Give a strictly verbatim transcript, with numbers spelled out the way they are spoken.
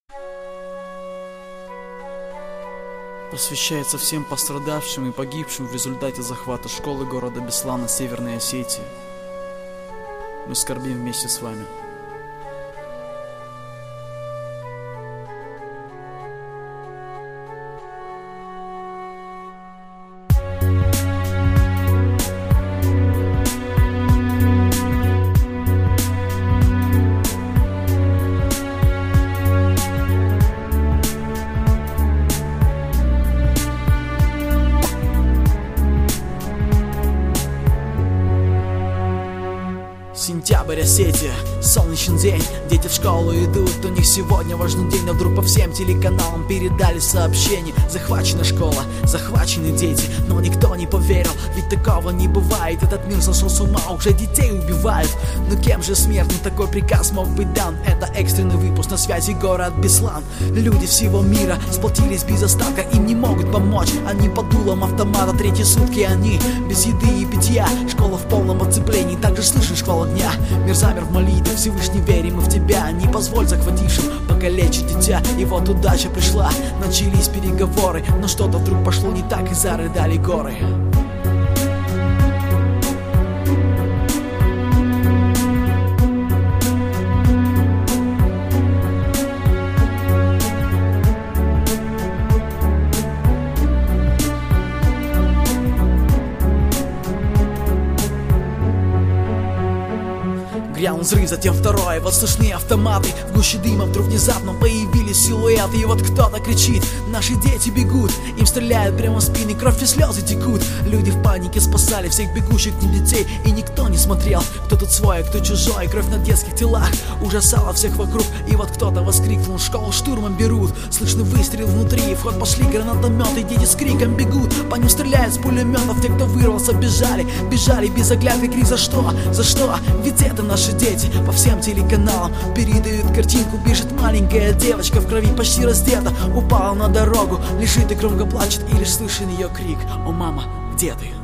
Посвящается всем пострадавшим и погибшим в результате захвата школы города Беслана Северной Осетии. Мы скорбим вместе с вами. Сентябрь, Осетия, солнечный день. Дети в школу идут, у них сегодня важный день. Но вдруг по всем телеканалам передали сообщение: захвачена школа, захвачены дети. Но никто не поверил, ведь такого не бывает. Этот мир сошел с ума, уже детей убивают. Но кем же смертным такой приказ мог быть дан? Это экстренный выпуск, на связи город Беслан. Люди всего мира сплотились без остатка, им не могут помочь. Они под дулом автомата, третьи сутки они без еды и питья. Школа в полном оцеплении, также слышен шквал огня. Мир замер в молитве, Всевышний, верим мы в тебя. Не позволь захватившим покалечить дитя. И вот удача пришла, начались переговоры. Но что-то вдруг пошло не так, и зарыдали горы. Грянул взрыв, затем второй, вот слышны автоматы. В гуще дыма вдруг внезапно появились силуэты. И вот кто-то кричит: наши дети бегут. Им стреляют прямо в спины, кровь и слезы текут. Люди в панике спасали всех бегущих к ним детей. И никто не смотрел, кто тут свой, а кто чужой. Кровь на детских телах ужасала всех вокруг. И вот кто-то воскликнул: школу штурмом берут. Слышны выстрел внутри, в ход пошли гранатометы. Дети с криком бегут, по ним стреляют с пулеметов. Те, кто вырвался, бежали, бежали без оглядки. Крик: за что, за что? Ведь это наши дети. По всем телеканалам передают картинку. Бежит маленькая девочка в крови, почти раздета. Упала на дорогу, лежит и громко плачет. И лишь слышен ее крик: о, мама, где ты?